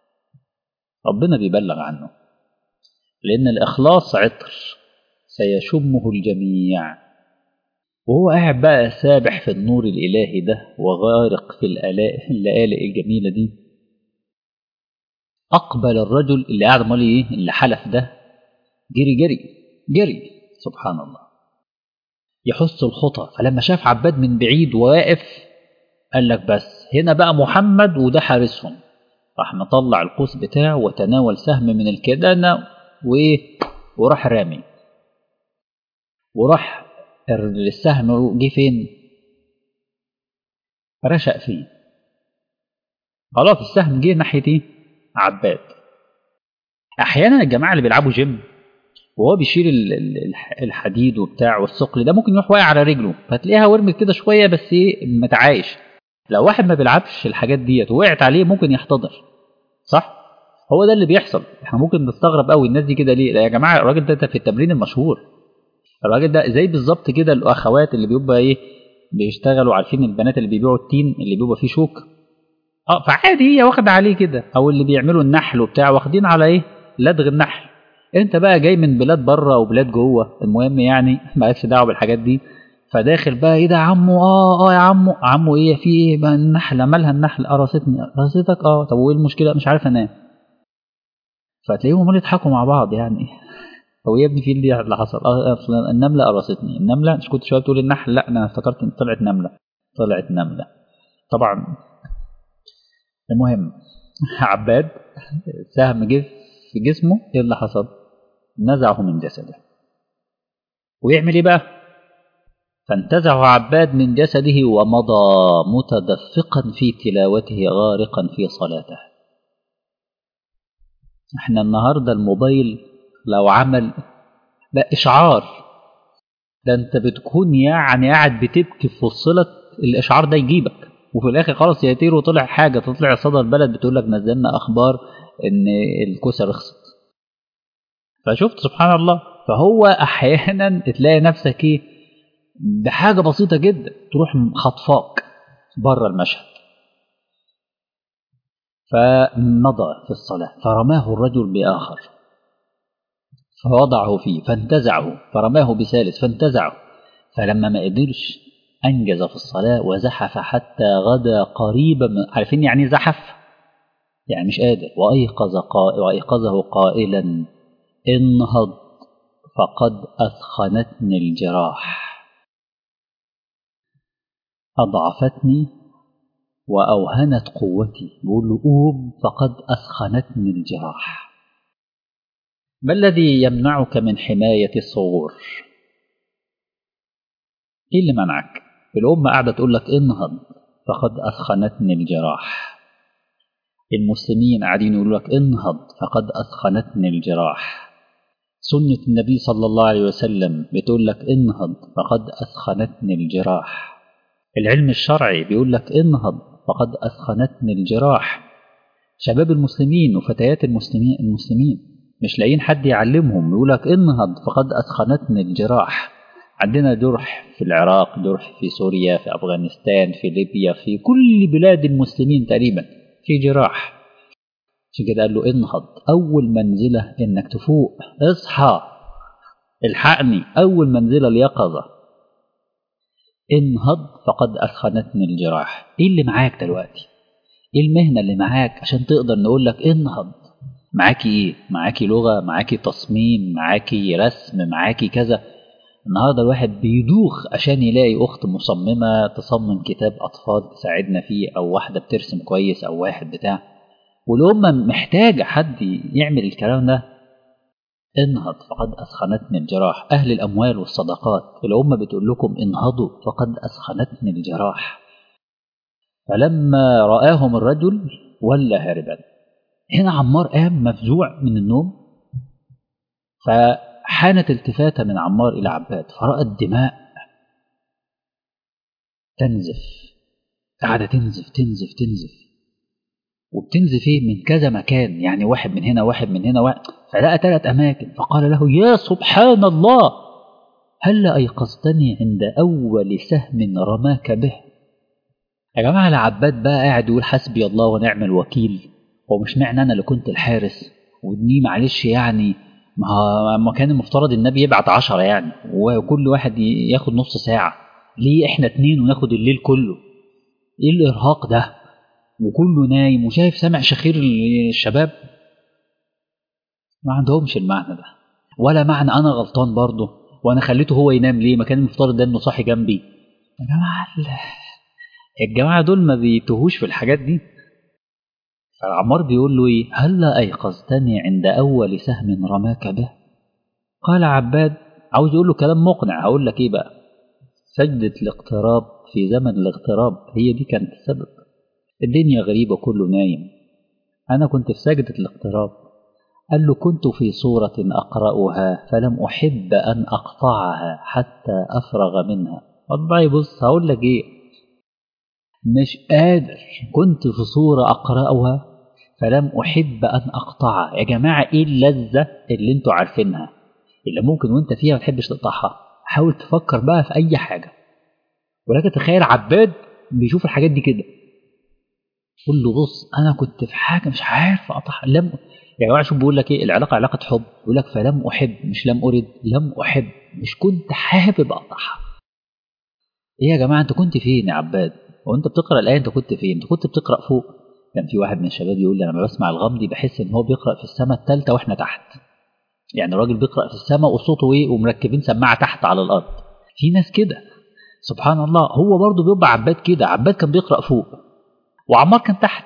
ربنا بيبلغ عنه، لأن الإخلاص عطر سيشمه الجميع. وهو قاعد بقى سابح في النور الإلهي ده وغارق في اللآلئ الجميلة دي، أقبل الرجل اللي قاعد مالي إيه اللي حلف ده، جري جري جري سبحان الله يحس الخطى. فلما شاف عباد من بعيد واقف قال لك بس هنا بقى محمد وده حارسهم، راح مطلع القوس بتاعه وتناول سهم من الكدانة وإيه وراح رامي، وراح السهم جه فين؟ رشق فيه. خلاص السهم جه ناحية إيه؟ عباد. أحيانا الجماعة اللي بيلعبوا جيم وهو بيشيل الحديد وبتاع والثقل ده ممكن يروح واقع على رجله، فتلاقيها ورمت كده شوية بس إيه متعايش. لو واحد ما بيلعبش الحاجات ديت ووقعت عليه ممكن يحتضر، صح؟ هو ده اللي بيحصل. احنا ممكن نستغرب قوي الناس دي كده ليه؟ لا يا جماعه الراجل ده في التمرين المشهور، الراجل ده زي بالظبط كده الاخوات اللي بيبقى ايه بيشتغلوا، عارفين البنات اللي بيبيعوا التين اللي بيبقى فيه شوك، اه فعادي هي واخده عليه كده، او اللي بيعملوا النحل وبتاع واخدين على ايه لدغ النحل. انت بقى جاي من بلاد بره وبلاد جوه، المهم يعني مالكش دعوه بالحاجات دي، فداخل بقى ايه ده يا عمو، اه اه يا عمو، عمو ايه في ايه بقى النحله مالها النحله قرصتني، قرصتك اه طب وايه المشكله مش عارف انام. فتلاقيهم عمالين يضحكوا مع بعض يعني هو يا ابني في اللي اللي حصل اه اصلا النمله قرصتني، النمله مش كنت شويه بتقول النحل، لا انا افتكرت ان طلعت نمله، طلعت نمله طبعا. المهم عباد سهم جه في جسمه، ايه اللي حصل؟ نزعه من جسده. ويعمل ايه بقى؟ فانتزعه عباد من جسده ومضى متدفقا في تلاوته غارقا في صلاته. احنا النهارده الموبايل لو عمل ده اشعار، ده انت بتكون يعني قاعد بتبكي في وصلت الاشعار ده يجيبك، وفي الاخر خلاص يطير وطلع حاجه، تطلع صدى البلد بتقول لك نزلنا اخبار ان الكوسه رخصت. فشفت سبحان الله. فهو احيانا تلاقي نفسك ايه بحاجه بسيطه جدا تروح خطفاك بره المشهد. فمضى في الصلاه فرماه الرجل باخر فوضعه فيه فانتزعه، فرماه بثالث فانتزعه، فلما ما قدرش أنجز في الصلاة وزحف حتى غدا قريبا من، عارفين يعني زحف؟ يعني مش قادر. وأيقظ قا... وأيقظه قائلا انهض فقد أثخنتني الجراح، أضعفتني وأوهنت قوتي، بيقول له قوم فقد أثخنتني الجراح. ما الذي يمنعك من حماية الصغور؟ ايه اللي منعك؟ الأمة قاعدة تقول لك انهض فقد أثخنتني الجراح، المسلمين قاعدين يقولوا لك انهض فقد أثخنتني الجراح، سنة النبي صلى الله عليه وسلم بتقول لك انهض فقد أثخنتني الجراح، العلم الشرعي بيقول لك انهض فقد أثخنتني الجراح. شباب المسلمين وفتيات المسلمين المسلمين مش لاقيين حد يعلمهم، يقول لك انهض فقد أثخنتني الجراح. عندنا جرح في العراق، جرح في سوريا، في أفغانستان، في ليبيا، في كل بلاد المسلمين تقريبا في جراح. عشان كده قال له انهض، أول منزلة إنك تفوق، اصحى الحقني، أول منزلة اليقظة. انهض فقد أثخنتني الجراح. إيه اللي معاك دلوقتي؟ إيه المهنة اللي معاك عشان تقدر نقول لك انهض؟ معاكي إيه؟ معاكي لغة، معاكي تصميم، معاكي رسم، معاكي كذا. النهارده الواحد بيدوخ عشان يلاقي أخت مصممة تصمم كتاب أطفال تساعدنا فيه، أو واحدة بترسم كويس، أو واحد بتاع، والأمة محتاجة حد يعمل الكلام ده. انهض فقد أثخنتني الجراح. أهل الأموال والصدقات الأمة بتقول لكم انهضوا فقد أثخنتني الجراح. فلما رآهم الرجل ولا هاربا. هنا عمار قام مفزوع من النوم، فحانت التفاتة من عمار إلى عباد فرأى الدماء تنزف، قاعدة تنزف تنزف تنزف، وبتنزف ايه من كذا مكان، يعني واحد من هنا واحد من هنا واحد، فلقى ثلاث أماكن. فقال له يا سبحان الله هل أيقظتني عند أول سهم رماك به. يا جماعة العباد بقى قاعد يقول حسبي الله ونعم الوكيل، ومش معنى أنا اللي كنت الحارس ودني معلش يعني، ما كان المفترض النبي يبعت عشرة يعني، وكل واحد ياخد نص ساعة، ليه احنا اتنين وناخد الليل كله؟ ايه الإرهاق ده؟ وكله نايم وشايف سامع شخير الشباب. ما عندهمش المعنى ده، ولا معنى انا غلطان برضه وانا خليته هو ينام ليه، ما كان المفترض ده انه صاحي جنبي. يا جماعه الجماعه دول ما بيتوهوش في الحاجات دي. فعمار بيقول له ايه، هلا ايقظتني عند اول سهم رماك به. قال عباد، عاوز يقول له كلام مقنع، هقول لك ايه بقى، سجدة الاقتراب في زمن الاغتراب هي دي كانت السبب. الدنيا غريبة كله نايم، أنا كنت في سجدة الاقتراب. قال له كنت في صورة أقرأها فلم أحب أن أقطعها حتى أفرغ منها. والله بص هقول لك إيه، مش قادر، كنت في صورة أقرأها فلم أحب أن أقطعها. يا جماعة إيه اللذة اللي أنتوا عارفينها اللي ممكن وأنت فيها ما تحبش تقطعها؟ حاول تفكر بقى في أي حاجة، ولكن تخيل عباد بيشوف الحاجات دي كده، قول له بص انا كنت في حاجه مش عارف اقطعها. لم يا جماعه شوف بيقول لك ايه، العلاقه علاقه حب، بيقول لك فلم احب، مش لم ارد، لم احب، مش كنت حابب اقطعها. ايه يا جماعه انت كنت فين يا عباد وانت بتقرا الايه؟ انت كنت فين؟ انت كنت بتقرا فوق؟ كان في واحد من الشباب يقول لي انا لما بسمع الغمدي بحس ان هو بيقرا في السماء الثالثه واحنا تحت، يعني الراجل بيقرا في السماء وصوته ايه ومركبين سماعه تحت على الارض. في ناس كده سبحان الله. هو برضه بيبقى عباد كده، عباد كان بيقرا فوق وعمار كان تحت.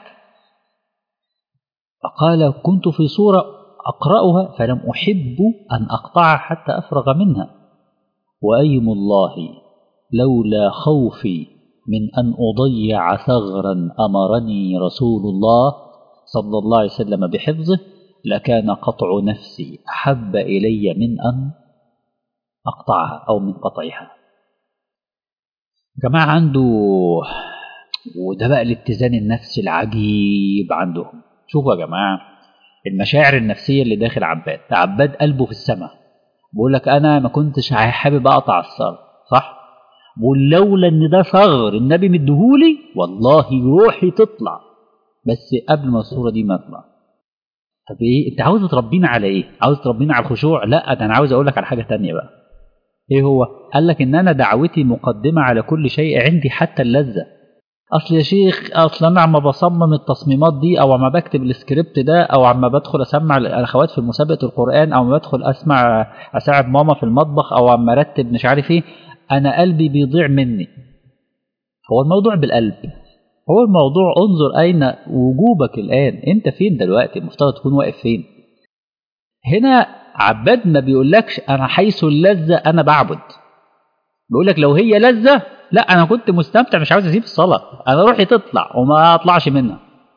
فقال كنت في صورة أقرأها فلم أحب أن أقطعها حتى أفرغ منها، وأيم الله لولا خوفي من أن أضيع ثغرا أمرني رسول الله صلى الله عليه وسلم بحفظه لكان قطع نفسي أحب إلي من أن أقطعها أو من قطعها. جماعة عنده، وده بقى الاتزان النفسي العجيب عندهم. شوفوا يا جماعة المشاعر النفسية اللي داخل عباد، عباد قلبه في السماء، بقول لك أنا ما كنتش حابب أقطع الثغر، صح؟ بقول لولا إن ده ثغر النبي مديهولي والله روحي تطلع، بس قبل ما الصورة دي ما تطلع. طب إيه أنت عاوز تربينا على إيه؟ عاوز تربينا على الخشوع؟ لا ده أنا عاوز أقول لك على حاجة تانية بقى. إيه هو؟ قال لك إن أنا دعوتي مقدمة على كل شيء عندي حتى اللذة. اصل يا شيخ اصل انا عم بصمم التصميمات دي او عم بكتب السكريبت ده او عم بدخل اسمع الاخوات في مسابقه القران او عم بدخل اسمع اساعد ماما في المطبخ او عم ارتب مش عارف ايه، انا قلبي بيضيع مني. هو الموضوع بالقلب، هو الموضوع انظر اين وجوبك الان، انت فين دلوقتي، المفترض تكون واقف فين. هنا عباد ما بيقولكش انا حيث اللذه انا بعبد، بيقول لك لو هي لذة لا انا كنت مستمتع مش عاوز اسيب الصلاة، انا روحي تطلع وما اطلعش منها.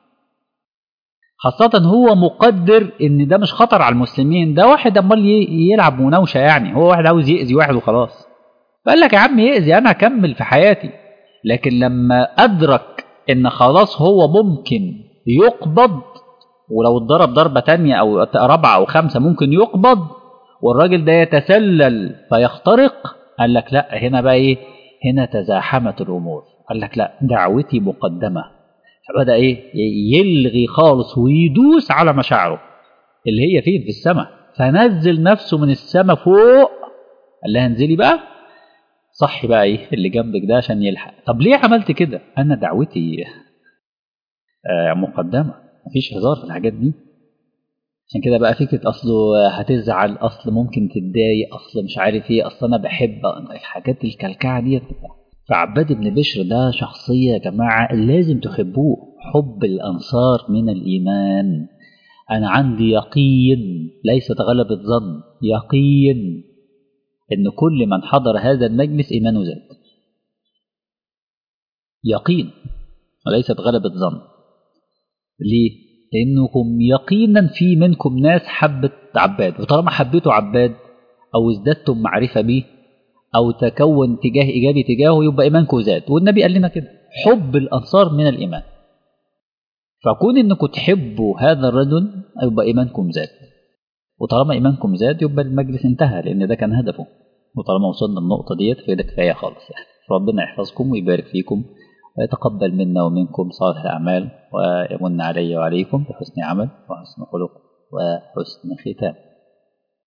خاصة هو مقدر ان ده مش خطر على المسلمين، ده واحد امال يلعب مناوشة، يعني هو واحد عاوز يأذي واحد وخلاص. فقال لك يا عم يأذي انا اكمل في حياتي. لكن لما ادرك ان خلاص هو ممكن يقبض، ولو اتضرب ضربة تانية او رابعة او خمسة ممكن يقبض والراجل ده يتسلل فيخترق، قال لك لا هنا بقى ايه، هنا تزاحمت الامور. قال لك لا دعوتي مقدمه، فبدا ايه يلغي خالص ويدوس على مشاعره اللي هي فين في السماء، فنزل نفسه من السماء فوق. قال لها انزلي بقى صحي بقى ايه اللي جنبك ده عشان يلحق. طب ليه عملت كده؟ انا دعوتي آه مقدمه، مفيش هزار في الحاجات دي. عشان كده بقى فكرة أصله هتزعل، أصل ممكن تتضايق، أصل مش عارف إيه، أصل أنا بحب الحاجات الكلكعة دي. فعباد بن بشر ده شخصية يا جماعة لازم تحبوه، حب الأنصار من الإيمان. أنا عندي يقين ليست غلبة ظن، يقين إن كل من حضر هذا المجلس إيمانه زاد، يقين وليست غلبة ظن. ليه؟ لأنكم يقينا في منكم ناس حبت عباد، وطالما حبيتوا عباد أو ازددتم معرفة به أو تكون اتجاه إيجابي تجاهه يبقى إيمانكم زاد، والنبي قال لنا كده حب الأنصار من الإيمان. فكون إنكم تحبوا هذا الرجل يبقى إيمانكم زاد، وطالما إيمانكم زاد يبقى المجلس انتهى لأن ده كان هدفه. وطالما وصلنا النقطة ديت فده كفاية خالص يعني. ربنا يحفظكم ويبارك فيكم ويتقبل منا ومنكم صالح الأعمال ويمن علي وعليكم بحسن عمل وحسن خلق وحسن ختام.